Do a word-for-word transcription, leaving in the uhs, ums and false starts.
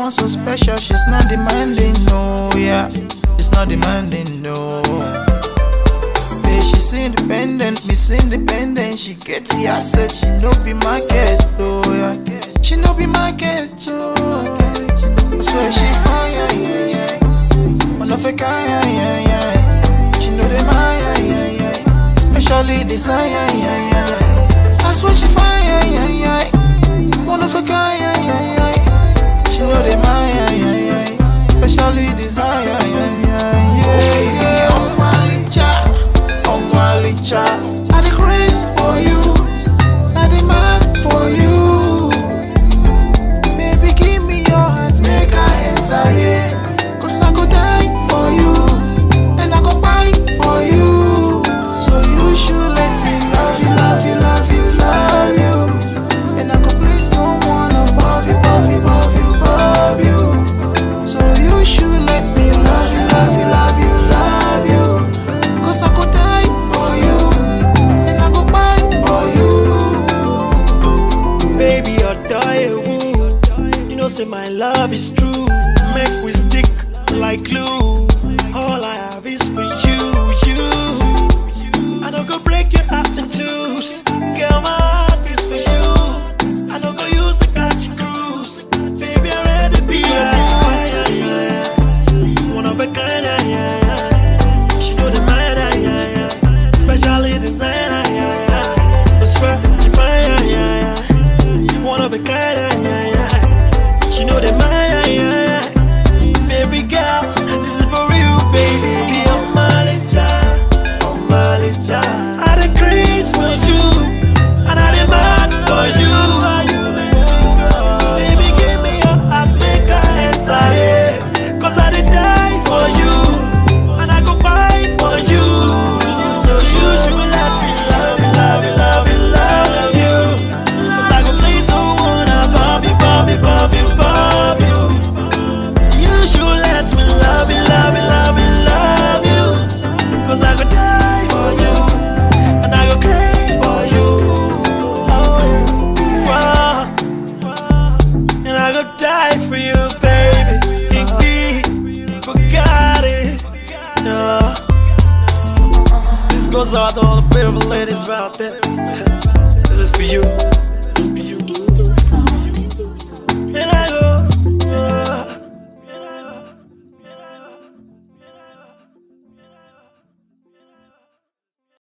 someone so special, she's not demanding, no, yeah. She's not demanding, no. Yeah, she's independent, Miss Independent. She gets the asset, she no be market, oh, yeah. She no be market, oh, I swear she fine, yeah, yeah, yeah. One of a kind, yeah, yeah, yeah. She know them, yeah, yeah, yeah. Especially design, yeah, yeah, yeah. I swear she fine, yeah, yeah, yeah. One of a kind, yeah, yeah, yeah. She know them, yeah, yeah, yeah. Especially design, yeah, yeah, yeah, yeah, yeah. Oh, Malicha, oh, Malicha. I the grace for you, I the man for you. Baby, give me your heart, make I enter, yeah. Cause I go die for you, and I go buy for you. So you should let me love you, love you, love you, love you. And I go place no one above you, above you, above you, above you. So you should let me love you, love you, love you, love you. Cause I go die for you, and I go buy for you. Baby, adore you. You know, say my love is true. Make we stick like glue. All I have is for you, you. I don't go break your heart in twos. Girl, my heart is for you. I don't go use the catch cruise. Baby, I'm ready to be yours. Yeah, yeah, yeah. One of a kind, yeah, yeah. She know the mind, yeah, yeah. Especially designer, yeah, yeah. I swear, she fine, yeah, yeah. One of a kind, yeah, yeah. She know the mind, yeah, yeah. Baby girl, this is for you, baby. Oh, Malicha, oh, Malicha. I the grace for you, and I demand for you. Baby, give me your heart, make I enter, yeah. Cause I did die for you, and I go buy for you. So you should let me love you, love you, love you, love you. Cause I go please don't wanna above you, above you, above you, above you. You should let me love you, love you, love you, love you. Cause I go die for you, and I go crave for you. Oh yeah, wow. And I go die for you, baby. Indeed, forgot it. Yeah. This goes out to all the beautiful ladies out there. This is for you.